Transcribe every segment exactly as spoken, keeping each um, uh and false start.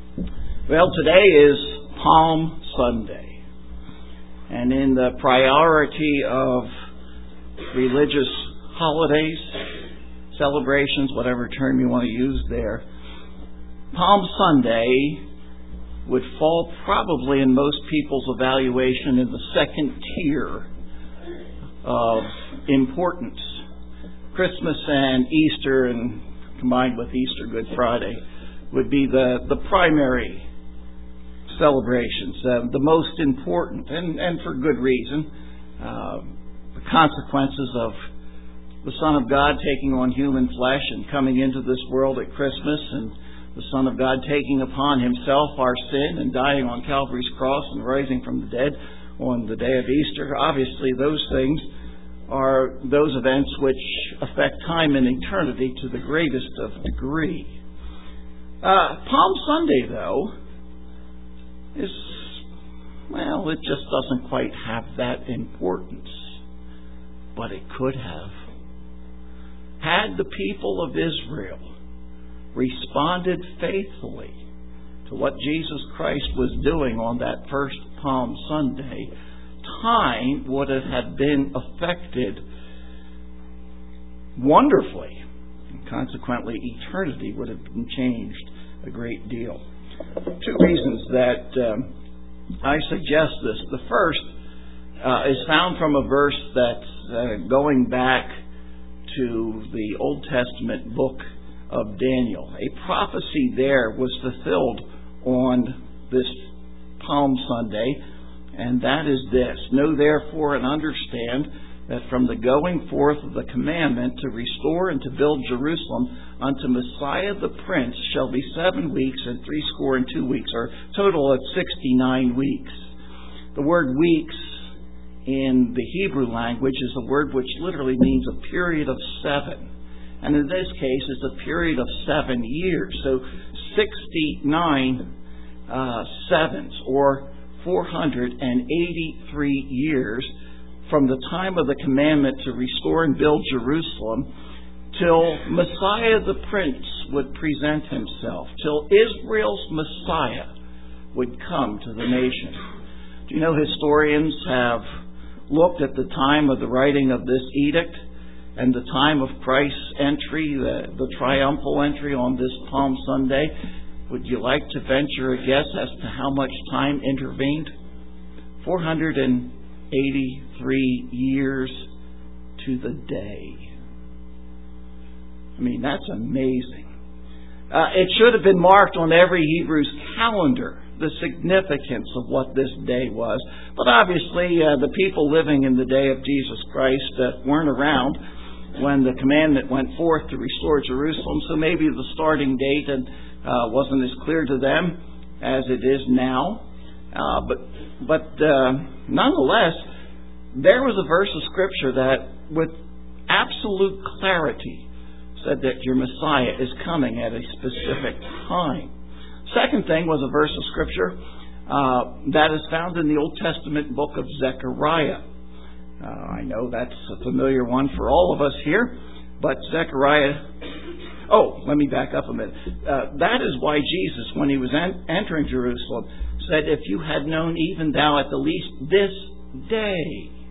Well, today is Palm Sunday, and in the priority of religious holidays, celebrations, whatever term you want to use there, Palm Sunday would fall probably in most people's evaluation in the second tier of importance. Christmas and Easter, and combined with Easter, Good Friday, would be the, the primary celebrations, uh, the most important, and, and for good reason. Uh, the consequences of the Son of God taking on human flesh and coming into this world at Christmas, and the Son of God taking upon Himself our sin and dying on Calvary's cross and rising from the dead on the day of Easter. Obviously, those things are those events which affect time and eternity to the greatest of degree. Uh, Palm Sunday, though, is, well, it just doesn't quite have that importance. But it could have. Had the people of Israel responded faithfully to what Jesus Christ was doing on that first Palm Sunday, time would have been affected wonderfully. And consequently, eternity would have been changed a great deal. Two reasons that um, I suggest this. The first uh, is found from a verse that's uh, going back to the Old Testament book of Daniel. A prophecy there was fulfilled on this Palm Sunday, and that is this: Know therefore and understand that from the going forth of the commandment to restore and to build Jerusalem unto Messiah the Prince shall be seven weeks and threescore and two weeks, or total of sixty-nine weeks. The word weeks in the Hebrew language is a word which literally means a period of seven. And in this case, it's a period of seven years. So sixty-nine uh, sevens, or four hundred eighty-three years from the time of the commandment to restore and build Jerusalem till Messiah the Prince would present Himself, till Israel's Messiah would come to the nation. Do you know historians have looked at the time of the writing of this edict and the time of Christ's entry, the, the triumphal entry on this Palm Sunday? Would you like to venture a guess as to how much time intervened? four hundred eighty-three years to the day. I mean, that's amazing. Uh, it should have been marked on every Hebrew's calendar, the significance of what this day was. But obviously, uh, the people living in the day of Jesus Christ uh, weren't around when the commandment went forth to restore Jerusalem, so maybe the starting date and, uh, wasn't as clear to them as it is now. Uh, but but uh, nonetheless, there was a verse of Scripture that, with absolute clarity, said that your Messiah is coming at a specific time. Second thing was a verse of Scripture uh, that is found in the Old Testament book of Zechariah. Uh, I know that's a familiar one for all of us here, but Zechariah... Oh, let me back up a minute. Uh, that is why Jesus, when He was en- entering Jerusalem, said, if you had known even thou at the least this day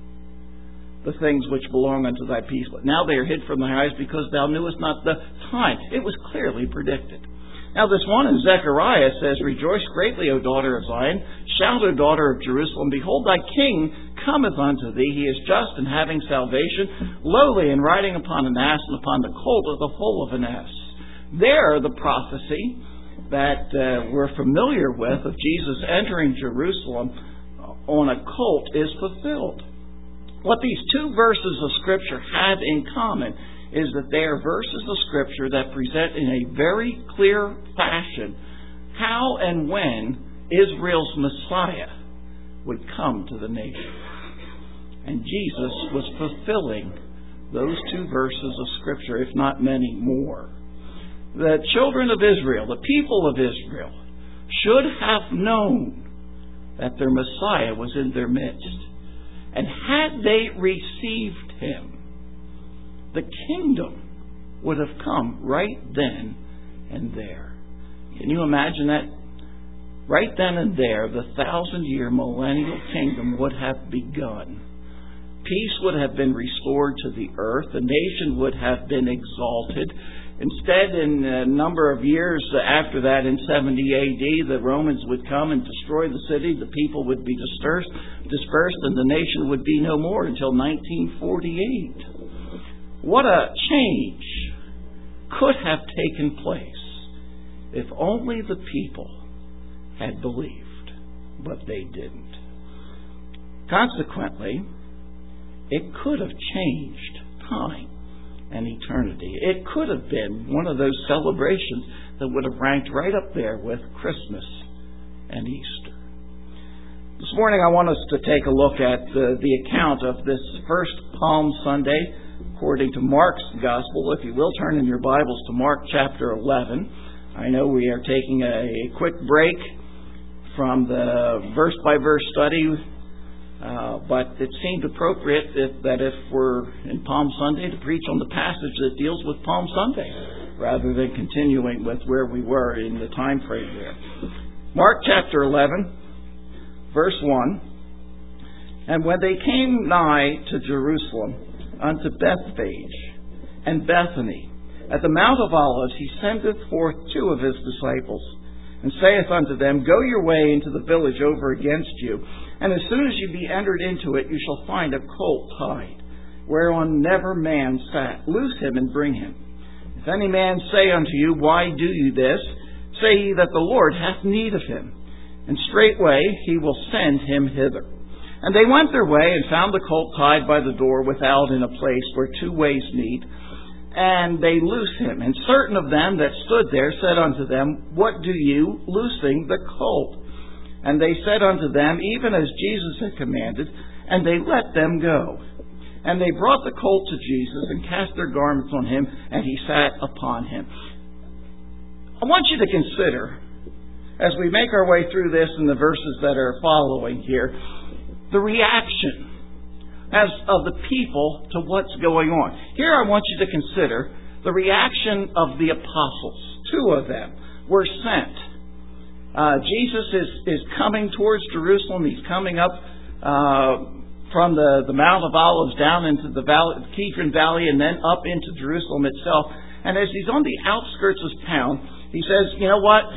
the things which belong unto thy peace, but now they are hid from thy eyes because thou knewest not the time. It was clearly predicted. Now this one in Zechariah says, rejoice greatly, O daughter of Zion. Shout, O daughter of Jerusalem. Behold, thy king cometh unto thee. He is just and having salvation, lowly and riding upon an ass, and upon the colt of the foal of an ass. There, the prophecy that uh, we're familiar with of Jesus entering Jerusalem on a colt is fulfilled. What these two verses of Scripture have in common is that they are verses of Scripture that present in a very clear fashion how and when Israel's Messiah would come to the nation. And Jesus was fulfilling those two verses of Scripture, if not many more. The children of Israel, the people of Israel, should have known that their Messiah was in their midst. And had they received Him, the kingdom would have come right then and there. Can you imagine that right then and there, the thousand-year millennial kingdom would have begun. Peace would have been restored to the earth. The nation would have been exalted. Instead, in a number of years after that, in seventy A D, the Romans would come and destroy the city. The people would be dispersed, dispersed, and the nation would be no more until nineteen forty-eight. What a change could have taken place if only the people had believed, but they didn't. Consequently, it could have changed time and eternity. It could have been one of those celebrations that would have ranked right up there with Christmas and Easter. This morning I want us to take a look at the, the account of this first Palm Sunday according to Mark's Gospel. If you will, turn in your Bibles to Mark chapter eleven. I know we are taking a quick break from the verse-by-verse study, Uh, but it seemed appropriate if, that if we're in Palm Sunday to preach on the passage that deals with Palm Sunday, rather than continuing with where we were in the time frame there. Mark chapter eleven, verse one. And when they came nigh to Jerusalem, unto Bethphage and Bethany, at the Mount of Olives, he sendeth forth two of his disciples, and saith unto them, Go your way into the village over against you, and as soon as you be entered into it, you shall find a colt tied, whereon never man sat. Loose him and bring him. If any man say unto you, Why do you this? Say ye that the Lord hath need of him, and straightway he will send him hither. And they went their way, and found the colt tied by the door without in a place where two ways meet. And they loose him. And certain of them that stood there said unto them, What do you, loosing the colt? And they said unto them, Even as Jesus had commanded, and they let them go. And they brought the colt to Jesus, and cast their garments on him, and he sat upon him. I want you to consider, as we make our way through this in the verses that are following here, the reaction as of the people to what's going on. Here I want you to consider the reaction of the apostles. Two of them were sent. Uh, Jesus is, is coming towards Jerusalem. He's coming up uh, from the, the Mount of Olives down into the valley, Kidron Valley, and then up into Jerusalem itself. And as he's on the outskirts of town, he says, you know what?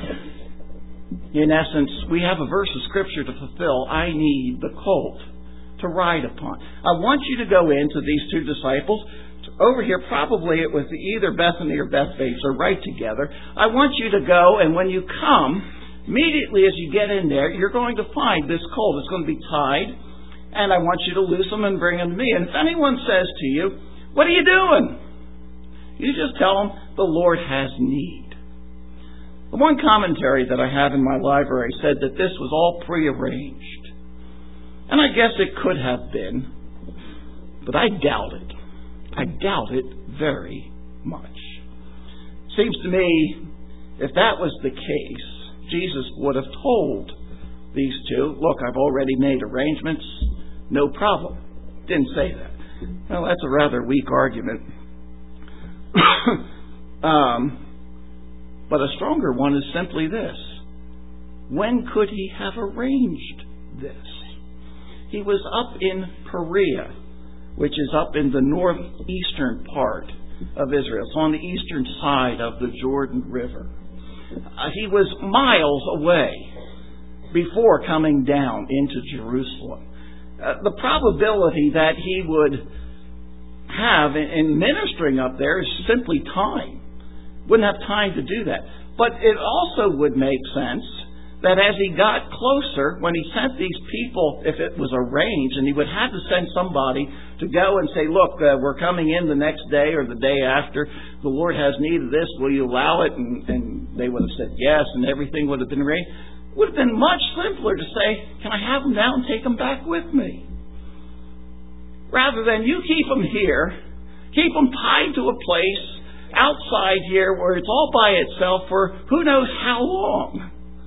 In essence, we have a verse of Scripture to fulfill. I need the colt to ride upon. I want you to go into these two disciples. Over here, probably it was either Bethany or Bethphage. They're right together. I want you to go, and when you come, immediately as you get in there, you're going to find this colt. It's going to be tied, and I want you to loose them and bring them to me. And if anyone says to you, What are you doing? You just tell them, The Lord has need. The one commentary that I had in my library said that this was all prearranged. And I guess it could have been, but I doubt it. I doubt it very much. Seems to me, if that was the case, Jesus would have told these two, look, I've already made arrangements, no problem. Didn't say that. Well, that's a rather weak argument. um, but a stronger one is simply this. When could he have arranged this? He was up in Perea, which is up in the northeastern part of Israel. It's on the eastern side of the Jordan River. Uh, he was miles away before coming down into Jerusalem. Uh, the probability that he would have in, in ministering up there is simply time. Wouldn't have time to do that. But it also would make sense that as he got closer, when he sent these people, if it was arranged, and he would have to send somebody to go and say, look, uh, we're coming in the next day or the day after. The Lord has need of this. Will you allow it? And, and they would have said yes, and everything would have been arranged. It would have been much simpler to say, can I have them now and take them back with me? Rather than you keep them here, keep them tied to a place outside here where it's all by itself for who knows how long.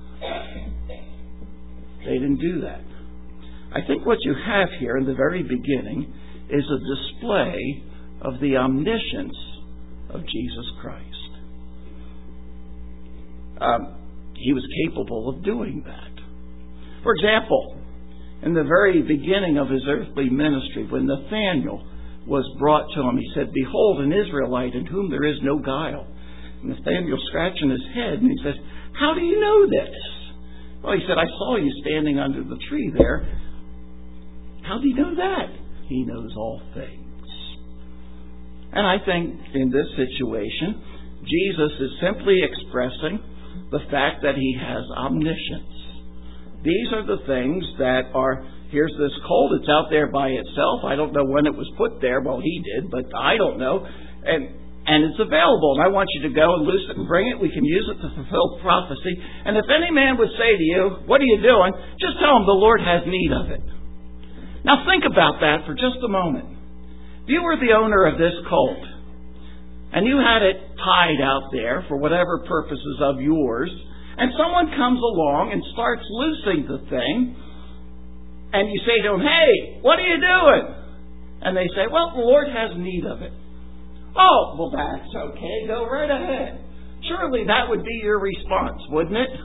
They didn't do that. I think what you have here in the very beginning is a display of the omniscience of Jesus Christ. Um, he was capable of doing that. For example, in the very beginning of his earthly ministry, when Nathanael was brought to him, he said, "Behold, an Israelite in whom there is no guile." And Nathanael scratching his head, and he says, "How do you know this?" Well, he said, "I saw you standing under the tree there." How do you know that? He knows all things. And I think in this situation, Jesus is simply expressing the fact that he has omniscience. These are the things that are, here's this colt, it's out there by itself. I don't know when it was put there. Well, he did, but I don't know. And and it's available, and I want you to go and loose it and bring it. We can use it to fulfill prophecy. And if any man would say to you, "What are you doing?" just tell him the Lord has need of it. Now think about that for just a moment. If you were the owner of this colt, and you had it tied out there for whatever purposes of yours, and someone comes along and starts loosing the thing, and you say to them, "Hey, what are you doing?" And they say, "Well, the Lord has need of it." "Oh, well, that's okay. Go right ahead." Surely that would be your response, wouldn't it?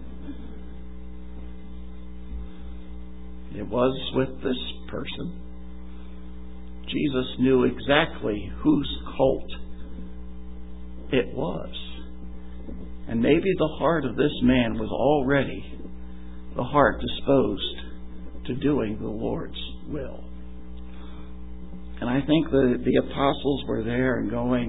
It was with this person. Jesus knew exactly whose colt it was. And maybe the heart of this man was already the heart disposed to doing the Lord's will. And I think the, the apostles were there and going,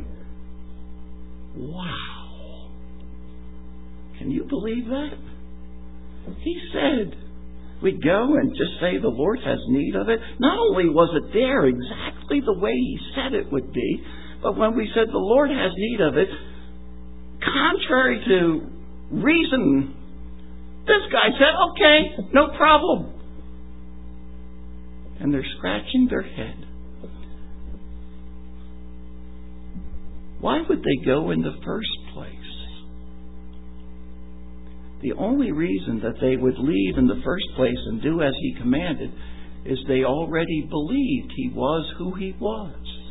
"Wow. Can you believe that?" He said, we'd go and just say the Lord has need of it. Not only was it there exactly the way he said it would be, but when we said the Lord has need of it, contrary to reason, this guy said, "Okay, no problem." And they're scratching their head. Why would they go in the first place? The only reason that they would leave in the first place and do as he commanded is they already believed he was who he was.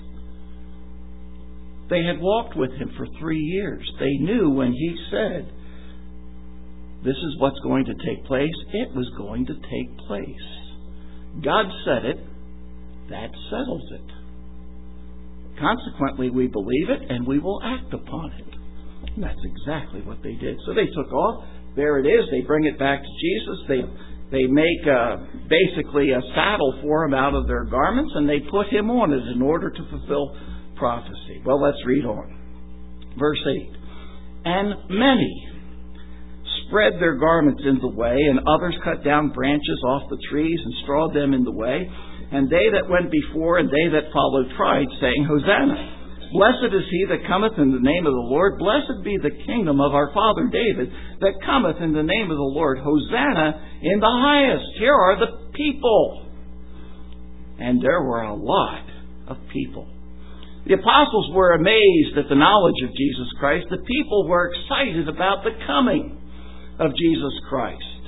They had walked with him for three years. They knew when he said, "This is what's going to take place," it was going to take place. God said it. That settles it. Consequently, we believe it and we will act upon it. And that's exactly what they did. So they took off. There it is. They bring it back to Jesus. They they make uh, basically a saddle for him out of their garments, and they put him on it in order to fulfill prophecy. Well, let's read on. Verse eight. "And many spread their garments in the way, and others cut down branches off the trees and strawed them in the way. And they that went before and they that followed cried, saying, Hosanna! Blessed is he that cometh in the name of the Lord. Blessed be the kingdom of our father David that cometh in the name of the Lord. Hosanna in the highest." Here are the people. And there were a lot of people. The apostles were amazed at the knowledge of Jesus Christ. The people were excited about the coming of Jesus Christ.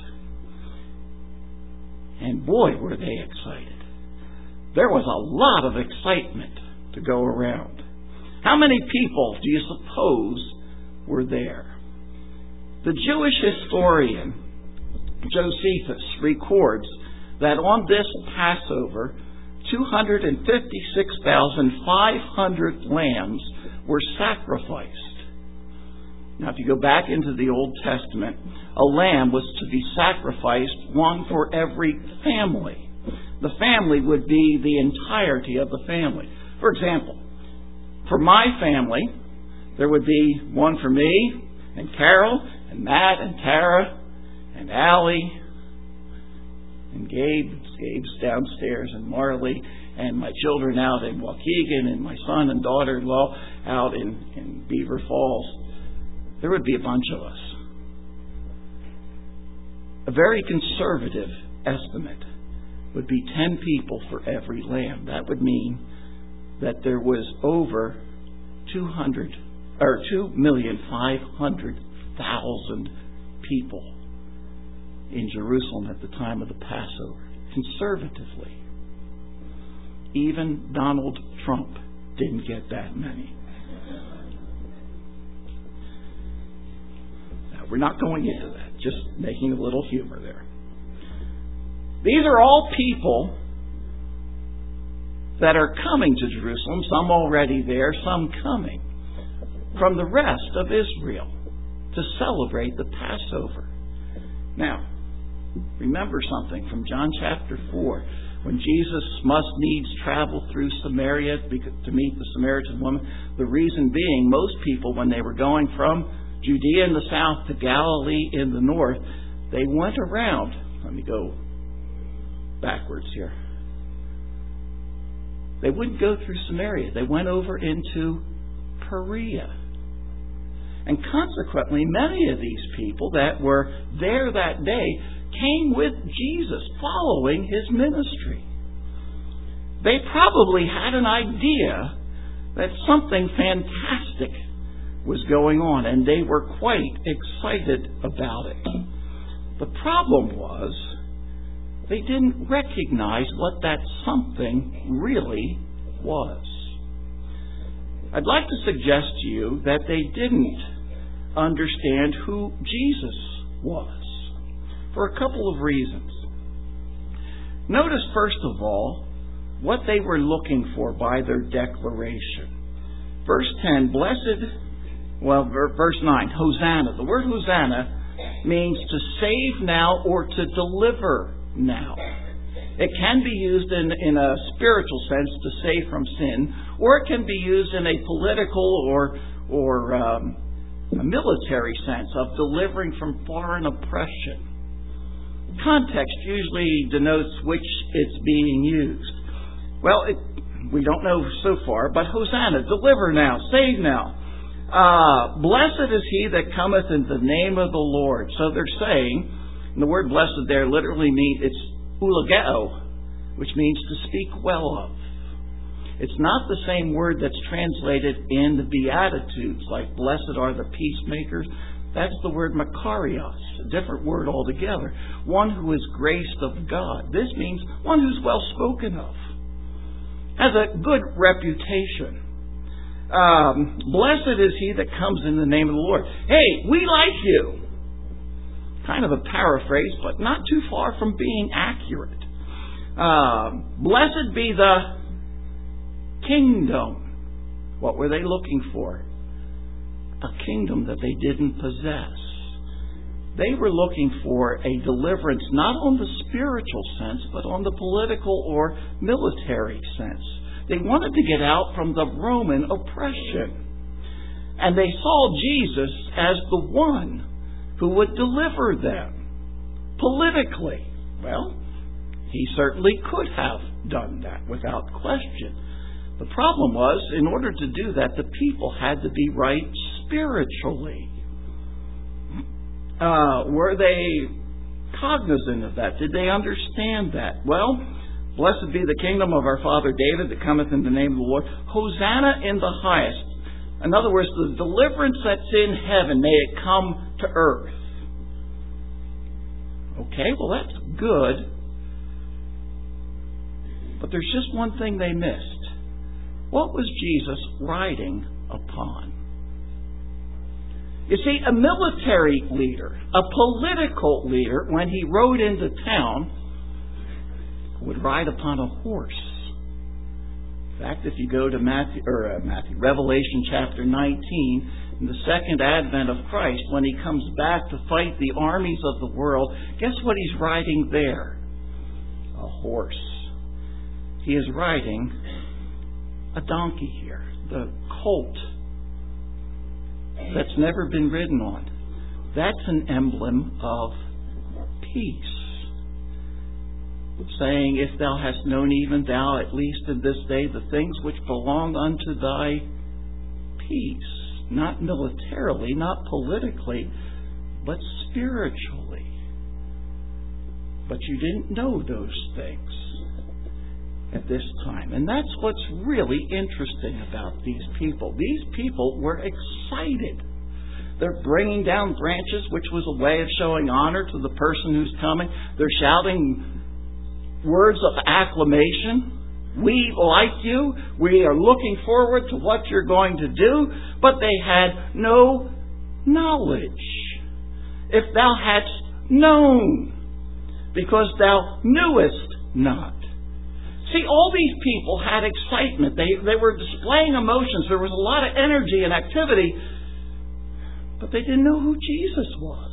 And boy, were they excited. There was a lot of excitement to go around. How many people do you suppose were there? The Jewish historian Josephus records that on this Passover, two hundred fifty-six thousand five hundred lambs were sacrificed. Now, if you go back into the Old Testament, a lamb was to be sacrificed, one for every family. The family would be the entirety of the family. For example, for my family, there would be one for me, and Carol, and Matt, and Tara, and Allie, and Gabe. Gabe's downstairs, and Marley, and my children out in Waukegan, and my son and daughter-in-law out in, in Beaver Falls. There would be a bunch of us. A very conservative estimate would be ten people for every lamb. That would mean that there was over two hundred or two million five hundred thousand people in Jerusalem at the time of the Passover. Conservatively, even Donald Trump didn't get that many. That We're not going into that. Just making a little humor there. These are all people that are coming to Jerusalem, some already there, some coming from the rest of Israel to celebrate the Passover. Now, remember something from John chapter four, when Jesus must needs travel through Samaria to meet the Samaritan woman. The reason being, most people, when they were going from Judea in the south to Galilee in the north, they went around. Let me go backwards here. They wouldn't go through Samaria. They went over into Perea. And consequently, many of these people that were there that day came with Jesus, following His ministry. They probably had an idea that something fantastic was going on, and they were quite excited about it. The problem was, they didn't recognize what that something really was. I'd like to suggest to you that they didn't understand who Jesus was, for a couple of reasons. Notice, first of all, what they were looking for by their declaration. Verse ten, blessed, well, verse nine, Hosanna. The word Hosanna means to save now or to deliver now. It can be used in, in a spiritual sense, to save from sin, or it can be used in a political or, or um, a military sense of delivering from foreign oppression. Context usually denotes which it's being used. Well, it, we don't know so far, but Hosanna, deliver now, save now. Uh, blessed is he that cometh in the name of the Lord. So they're saying, and the word blessed there literally means, it's eulogeo, which means to speak well of. It's not the same word that's translated in the Beatitudes, like blessed are the peacemakers. That's the word makarios, a different word altogether. One who is graced of God. This means one who's well spoken of, has a good reputation. Um, blessed is he that comes in the name of the Lord. Hey, we like you. Kind of a paraphrase, but not too far from being accurate. Uh, blessed be the kingdom. What were they looking for? A kingdom that they didn't possess. They were looking for a deliverance not on the spiritual sense, but on the political or military sense. They wanted to get out from the Roman oppression. And they saw Jesus as the one who would deliver them politically. Well, he certainly could have done that without question. The problem was, in order to do that, the people had to be right spiritually. Uh, were they cognizant of that? Did they understand that? Well, blessed be the kingdom of our father David that cometh in the name of the Lord. Hosanna in the highest. In other words, the deliverance that's in heaven, may it come to earth. Okay, well that's good. But there's just one thing they missed. What was Jesus riding upon? You see, a military leader, a political leader, when he rode into town, would ride upon a horse. In fact, if you go to Matthew, or uh, Matthew, Revelation chapter nineteen, in the second advent of Christ, when he comes back to fight the armies of the world, guess what he's riding there? A horse. He is riding a donkey here, the colt that's never been ridden on. That's an emblem of peace. Saying, if thou hast known even thou, at least in this day, the things which belong unto thy peace. Not militarily, not politically, but spiritually. But you didn't know those things at this time. And that's what's really interesting about these people. These people were excited. They're bringing down branches, which was a way of showing honor to the person who's coming. They're shouting words of acclamation. We like you. We are looking forward to what you're going to do. But they had no knowledge. if thou hadst known, because thou knewest not. See, all these people had excitement. They, they were displaying emotions. There was a lot of energy and activity, but they didn't know who Jesus was.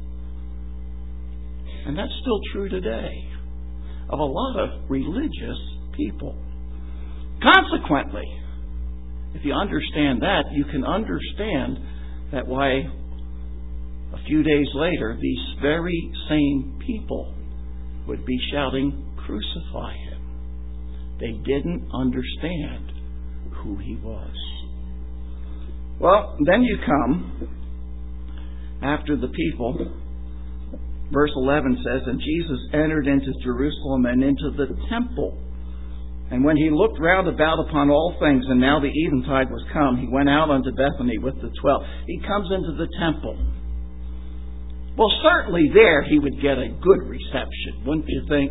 And that's still true today of a lot of religious people. Consequently, if you understand that, you can understand that why a few days later, these very same people would be shouting, "Crucify him." They didn't understand who he was. Well, then you come after the people. Verse eleven says, "And Jesus entered into Jerusalem and into the temple. And when he looked round about upon all things, and now the eventide was come, he went out unto Bethany with the twelve." He comes into the temple. Well, certainly there he would get a good reception, wouldn't you think?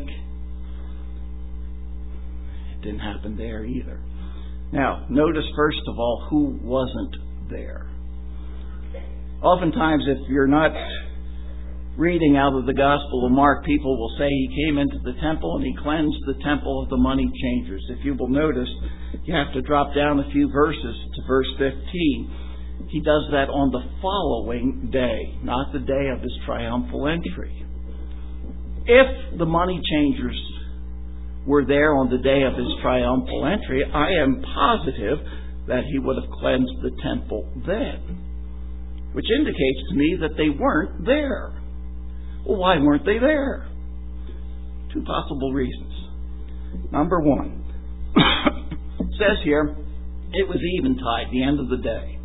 It didn't happen there either. Now, notice first of all who wasn't there. Oftentimes, if you're not reading out of the Gospel of Mark, people will say he came into the temple and he cleansed the temple of the money changers. If you will notice, you have to drop down a few verses to verse fifteen. He does that on the following day, not the day of his triumphal entry. If the money changers were there on the day of his triumphal entry, I am positive that he would have cleansed the temple then, which indicates to me that they weren't there. Well, why weren't they there? Two possible reasons. Number one, it says here, it was eventide, the end of the day.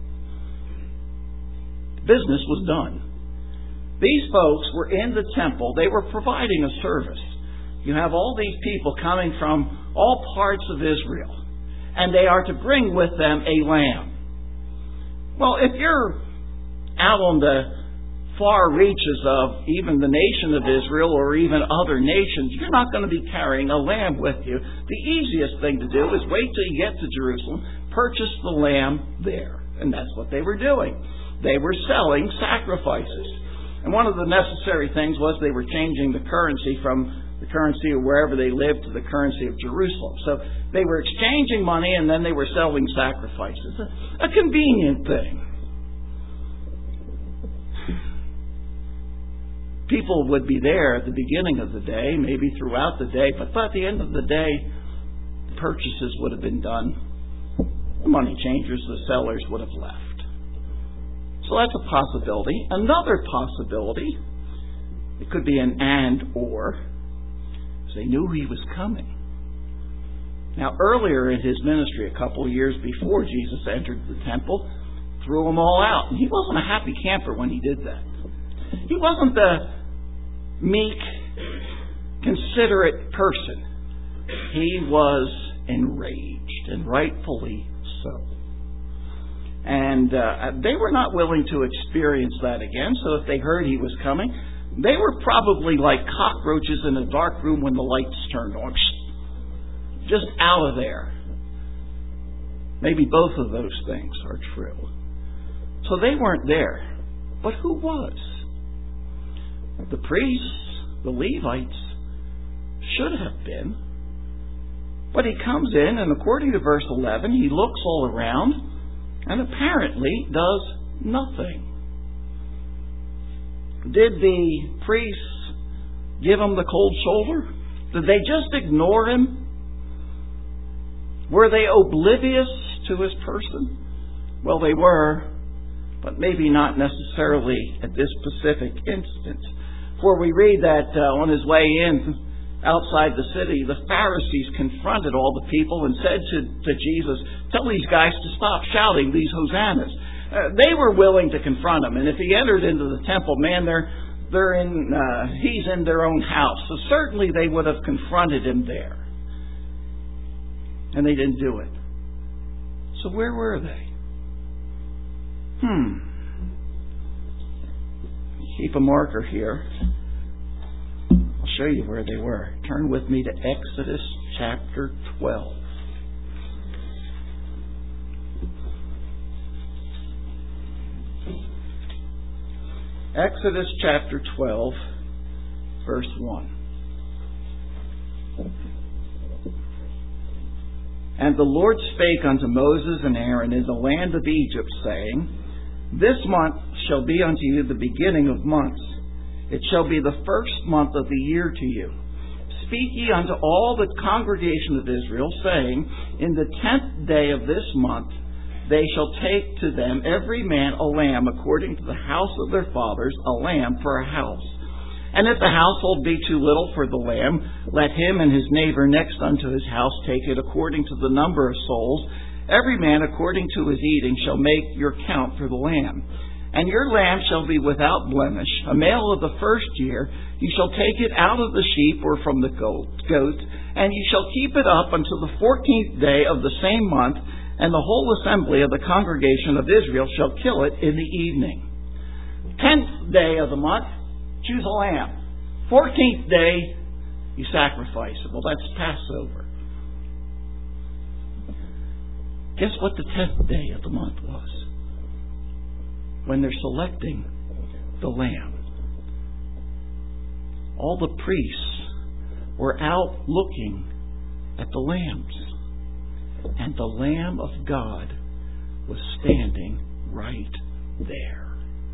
Business was done. These folks were in the temple. They were providing a service. You have all these people coming from all parts of Israel, and they are to bring with them a lamb. Well, if you're out on the far reaches of even the nation of Israel or even other nations, you're not going to be carrying a lamb with you. The easiest thing to do is wait till you get to Jerusalem, purchase the lamb there. And that's what they were doing. They were selling sacrifices. And one of the necessary things was they were changing the currency from the currency of wherever they lived to the currency of Jerusalem. So they were exchanging money and then they were selling sacrifices. A, a convenient thing. People would be there at the beginning of the day, maybe throughout the day, but by the end of the day, the purchases would have been done. The money changers, the sellers would have left. So that's a possibility. Another possibility, it could be an and or, is they knew he was coming. Now, earlier in his ministry, a couple of years before Jesus entered the temple, threw them all out. And he wasn't a happy camper when he did that. He wasn't the meek, considerate person. He was enraged, and rightfully so. And uh, they were not willing to experience that again, so if they heard he was coming, they were probably like cockroaches in a dark room when the lights turned on. Just out of there. Maybe both of those things are true. So they weren't there. But who was? The priests, the Levites, should have been. But he comes in, and according to verse eleven, he looks all around and apparently does nothing. Did the priests give him the cold shoulder? Did they just ignore him? Were they oblivious to his person? Well, they were, but maybe not necessarily at this specific instance. For we read that uh, on his way in, outside the city, the Pharisees confronted all the people and said to, to Jesus, "Tell these guys to stop shouting these hosannas." Uh, they were willing to confront him, and if he entered into the temple, man, they're they're in uh, he's in their own house. So certainly they would have confronted him there, and they didn't do it. So where were they? Hmm. Keep a marker here. I'll show you where they were. Turn with me to Exodus chapter twelve. Exodus chapter twelve, verse one. And the Lord spake unto Moses and Aaron in the land of Egypt, saying, This month shall be unto you the beginning of months. It shall be the first month of the year to you. Speak ye unto all the congregation of Israel, saying, In the tenth day of this month they shall take to them every man a lamb according to the house of their fathers, a lamb for a house. And if the household be too little for the lamb, let him and his neighbor next unto his house take it according to the number of souls. Every man according to his eating shall make your count for the lamb. And your lamb shall be without blemish, a male of the first year. You shall take it out of the sheep or from the goat, and you shall keep it up until the fourteenth day of the same month, and the whole assembly of the congregation of Israel shall kill it in the evening. Tenth day of the month, choose a lamb. Fourteenth day, you sacrifice it. Well, that's Passover. Guess what the tenth day of the month was? When they're selecting the lamb. All the priests were out looking at the lambs. And the Lamb of God was standing right there.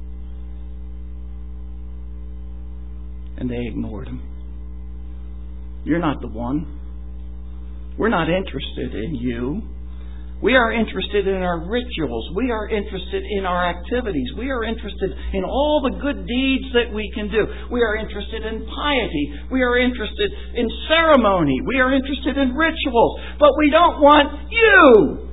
And they ignored him. You're not the one. We're not interested in you. We are interested in our rituals. We are interested in our activities. We are interested in all the good deeds that we can do. We are interested in piety. We are interested in ceremony. We are interested in rituals. But we don't want you.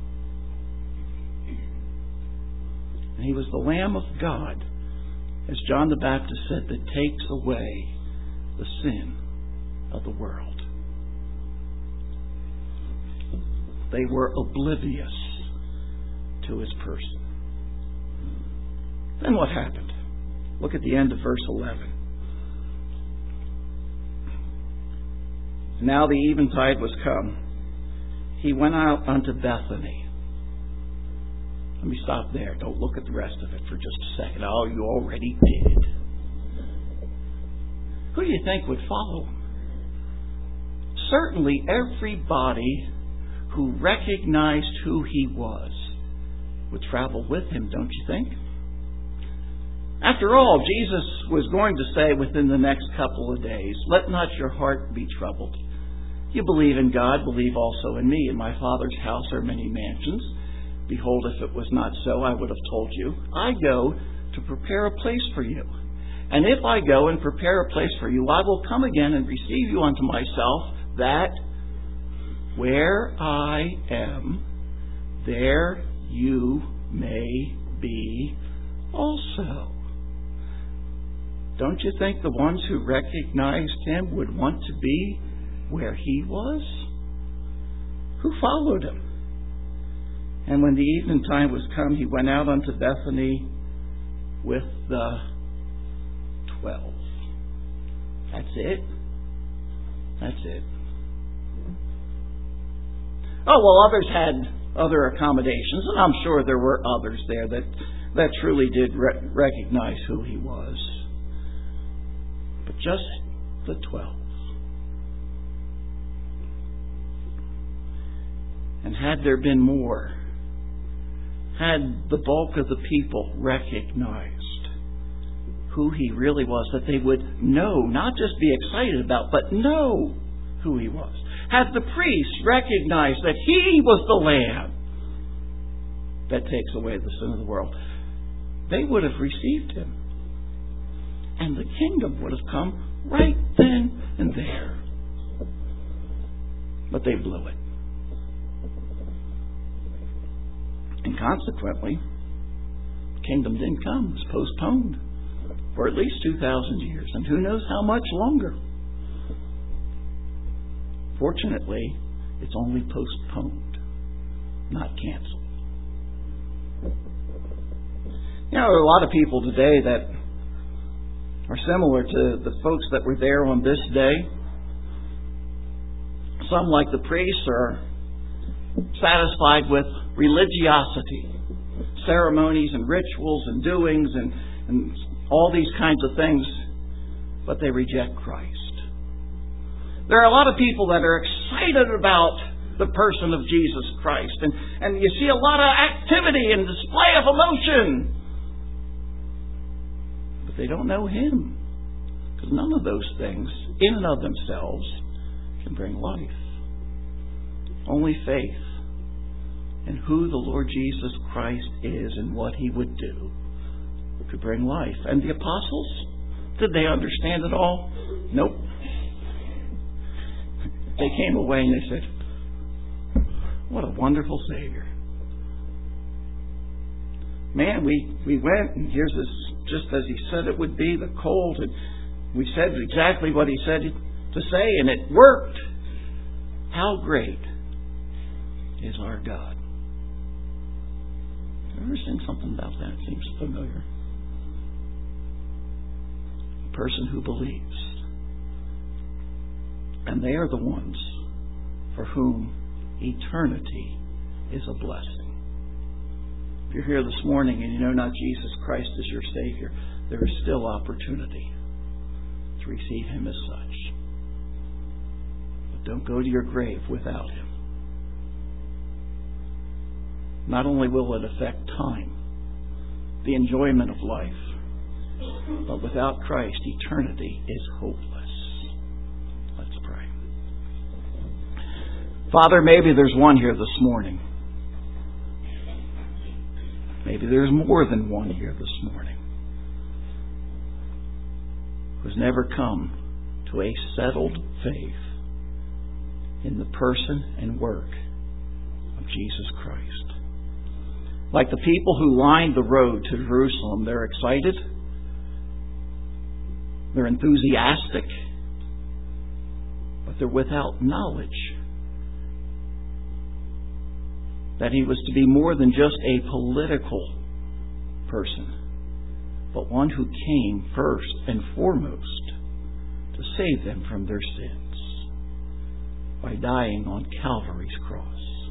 And he was the Lamb of God, as John the Baptist said, that takes away the sin of the world. They were oblivious to his person. Then what happened? Look at the end of verse eleven. Now the eventide was come. He went out unto Bethany. Let me stop there. Don't look at the rest of it for just a second. Oh, you already did. Who do you think would follow? Certainly everybody who recognized who he was would travel with him, don't you think? After all, Jesus was going to say within the next couple of days, let not your heart be troubled. You believe in God, believe also in me. In my Father's house are many mansions. Behold, if it was not so, I would have told you. I go to prepare a place for you. And if I go and prepare a place for you, I will come again and receive you unto myself, that where I am, there you may be also. Don't you think the ones who recognized him would want to be where he was? Who followed him? And when the evening time was come, he went out unto Bethany with the twelve. That's it. That's it. Oh, well, others had other accommodations, and I'm sure there were others there that, that truly did re- recognize who he was. But just the twelve. And had there been more, had the bulk of the people recognized who he really was, that they would know, not just be excited about, but know who he was. Had the priests recognized that he was the Lamb that takes away the sin of the world, they would have received him. And the kingdom would have come right then and there. But they blew it. And consequently, the kingdom didn't come. It was postponed for at least two thousand years. And who knows how much longer. Fortunately, it's only postponed, not canceled. You know, there are a lot of people today that are similar to the folks that were there on this day. Some, like the priests, are satisfied with religiosity, ceremonies and rituals and doings and, and all these kinds of things, but they reject Christ. There are a lot of people that are excited about the person of Jesus Christ. And, and you see a lot of activity and display of emotion. But they don't know Him. Because none of those things, in and of themselves, can bring life. Only faith in who the Lord Jesus Christ is and what He would do could bring life. And the apostles, did they understand it all? Nope. They came away and they said, what a wonderful Savior. Man, we, we went and here's this, just as He said it would be, the cold, and we said exactly what He said to say, and it worked. How great is our God. Have you ever seen something about that? It seems familiar. A person who believes. And they are the ones for whom eternity is a blessing. If you're here this morning and you know not Jesus Christ as your Savior, there is still opportunity to receive Him as such. But don't go to your grave without Him. Not only will it affect time, the enjoyment of life, but without Christ, eternity is hopeless. Let's pray. Father, maybe there's one here this morning. Maybe there's more than one here this morning who's never come to a settled faith in the person and work of Jesus Christ. Like the people who lined the road to Jerusalem, they're excited, they're enthusiastic, but they're without knowledge that He was to be more than just a political person, but one who came first and foremost to save them from their sins by dying on Calvary's cross,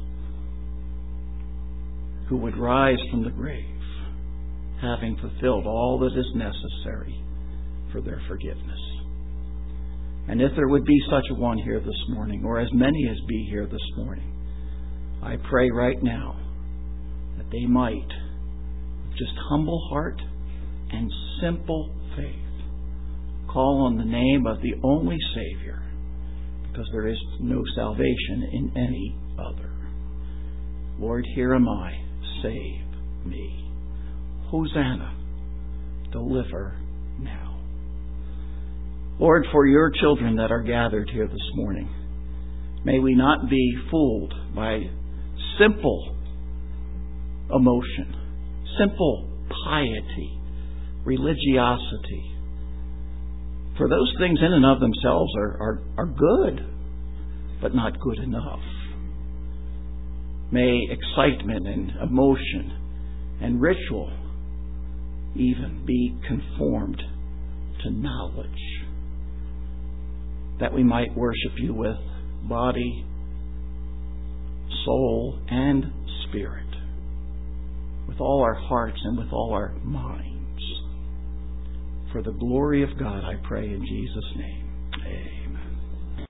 who would rise from the grave, having fulfilled all that is necessary for their forgiveness. And if there would be such a one here this morning, or as many as be here this morning, I pray right now that they might, with just humble heart and simple faith, call on the name of the only Savior, because there is no salvation in any other. Lord, here am I. Save me. Hosanna, deliver now. Lord, for your children that are gathered here this morning, may we not be fooled by simple emotion, simple piety, religiosity. For those things in and of themselves are, are, are good, but not good enough. May excitement and emotion and ritual even be conformed to knowledge, that we might worship you with body, soul, and spirit, with all our hearts and with all our minds. For the glory of God, I pray in Jesus' name. Amen.